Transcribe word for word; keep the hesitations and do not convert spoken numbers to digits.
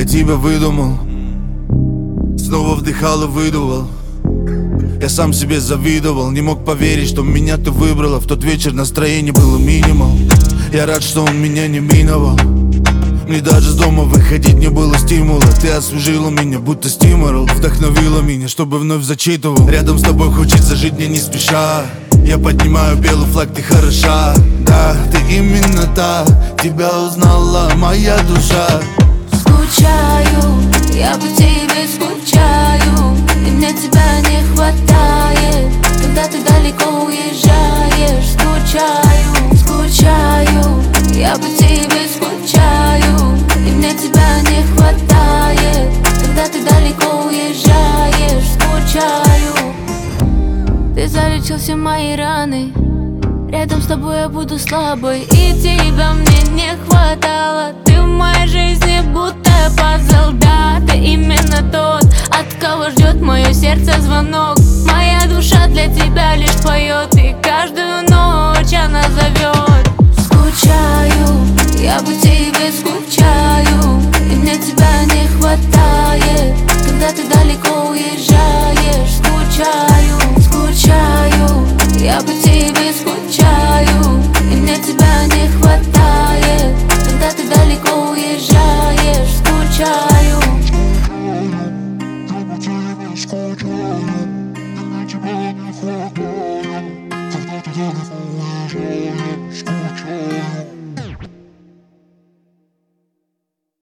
тебя выдумал. Снова вдыхал и выдувал. Я сам себе завидовал, не мог поверить, что меня ты выбрала. В тот вечер настроение было минимал. Я рад, что он меня не миновал. Мне даже с дома выходить не было стимула. Ты освежила меня, будто стимул. Вдохновила меня, чтобы вновь зачитывал. Рядом с тобой хочется жить мне не спеша. Я поднимаю белый флаг, ты хороша. Да, ты именно та, тебя узнала моя душа. Скучаю, я по тебе скучаю, и мне тебя не хватает, когда ты далеко уезжаешь. Скучаю, скучаю, я по тебе скучаю, и мне тебя не хватает, когда ты далеко уезжаешь. Скучаю. Ты залечил все мои раны, рядом с тобой я буду слабой, и тебя мне не хватало. Ты в моей жизни будто пазл, да, ты именно то,